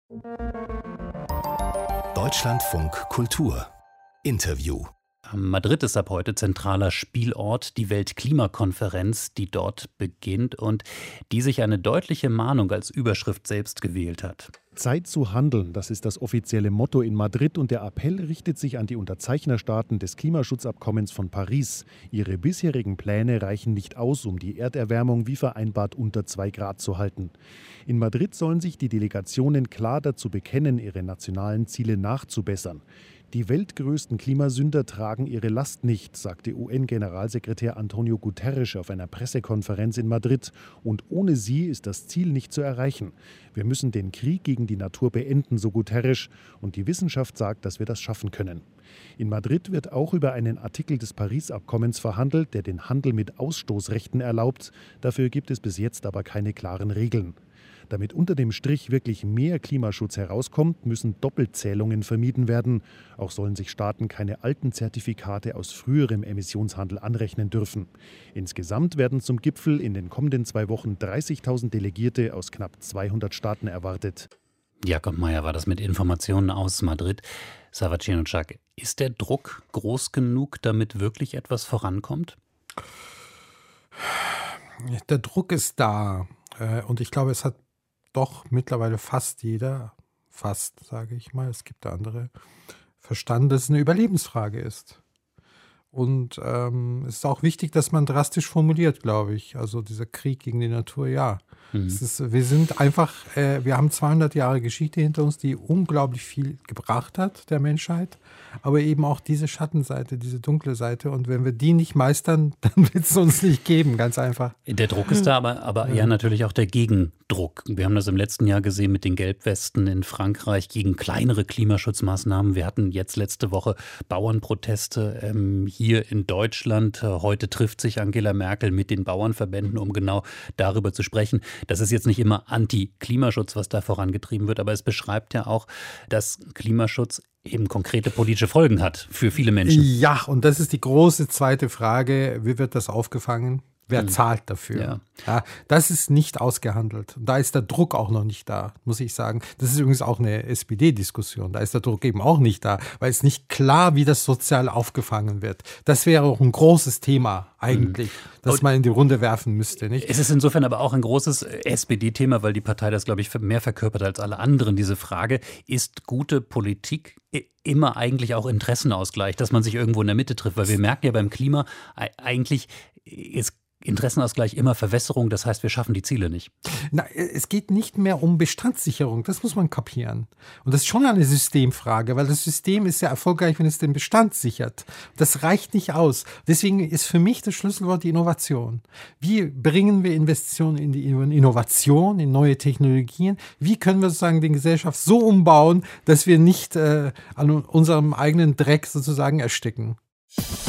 Deutschlandfunk Kultur Interview. Madrid ist ab heute zentraler Spielort, die Weltklimakonferenz, die dort beginnt und die sich eine deutliche Mahnung als Überschrift selbst gewählt hat. Zeit zu handeln, das ist das offizielle Motto in Madrid und der Appell richtet sich an die Unterzeichnerstaaten des Klimaschutzabkommens von Paris. Ihre bisherigen Pläne reichen nicht aus, um die Erderwärmung wie vereinbart unter 2 Grad zu halten. In Madrid sollen sich die Delegationen klar dazu bekennen, ihre nationalen Ziele nachzubessern. Die weltgrößten Klimasünder tragen ihre Last nicht, sagte UN-Generalsekretär Antonio Guterres auf einer Pressekonferenz in Madrid. Und ohne sie ist das Ziel nicht zu erreichen. Wir müssen den Krieg gegen die Natur beenden, so Guterres. Und die Wissenschaft sagt, dass wir das schaffen können. In Madrid wird auch über einen Artikel des Paris-Abkommens verhandelt, der den Handel mit Ausstoßrechten erlaubt. Dafür gibt es bis jetzt aber keine klaren Regeln. Damit unter dem Strich wirklich mehr Klimaschutz herauskommt, müssen Doppelzählungen vermieden werden. Auch sollen sich Staaten keine alten Zertifikate aus früherem Emissionshandel anrechnen dürfen. Insgesamt werden zum Gipfel in den kommenden 2 Wochen 30.000 Delegierte aus knapp 200 Staaten erwartet. Jakob Meyer war das mit Informationen aus Madrid. Sava Cihanociak, ist der Druck groß genug, damit wirklich etwas vorankommt? Der Druck ist da. Und ich glaube, es hat doch mittlerweile fast jeder, sage ich mal, es gibt andere, verstanden, dass es eine Überlebensfrage ist. Und es ist auch wichtig, dass man drastisch formuliert, glaube ich. Also dieser Krieg gegen die Natur, ja. Wir sind einfach, wir haben 200 Jahre Geschichte hinter uns, die unglaublich viel gebracht hat der Menschheit, aber eben auch diese Schattenseite, diese dunkle Seite. Und wenn wir die nicht meistern, dann wird es uns nicht geben, ganz einfach. Der Druck ist da, aber eher natürlich auch der Gegendruck. Wir haben das im letzten Jahr gesehen mit den Gelbwesten in Frankreich gegen kleinere Klimaschutzmaßnahmen. Wir hatten jetzt letzte Woche Bauernproteste hier in Deutschland. Heute trifft sich Angela Merkel mit den Bauernverbänden, um genau darüber zu sprechen. Das ist jetzt nicht immer Anti-Klimaschutz, was da vorangetrieben wird, aber es beschreibt ja auch, dass Klimaschutz eben konkrete politische Folgen hat für viele Menschen. Ja, und das ist die große zweite Frage. Wie wird das aufgefangen? Wer zahlt dafür? Ja. Ja, das ist nicht ausgehandelt. Da ist der Druck auch noch nicht da, muss ich sagen. Das ist übrigens auch eine SPD-Diskussion. Da ist der Druck eben auch nicht da, weil es nicht klar, wie das sozial aufgefangen wird. Das wäre auch ein großes Thema eigentlich, das man in die Runde werfen müsste. Nicht? Es ist insofern aber auch ein großes SPD-Thema, weil die Partei das, glaube ich, mehr verkörpert als alle anderen. Diese Frage, ist gute Politik immer eigentlich auch Interessenausgleich, dass man sich irgendwo in der Mitte trifft? Weil wir merken ja beim Klima, eigentlich ist Interessenausgleich immer Verwässerung, das heißt, wir schaffen die Ziele nicht. Na, es geht nicht mehr um Bestandssicherung, das muss man kapieren. Und das ist schon eine Systemfrage, weil das System ist ja erfolgreich, wenn es den Bestand sichert. Das reicht nicht aus. Deswegen ist für mich das Schlüsselwort die Innovation. Wie bringen wir Investitionen in die Innovation, in neue Technologien? Wie können wir sozusagen die Gesellschaft so umbauen, dass wir nicht an unserem eigenen Dreck sozusagen ersticken?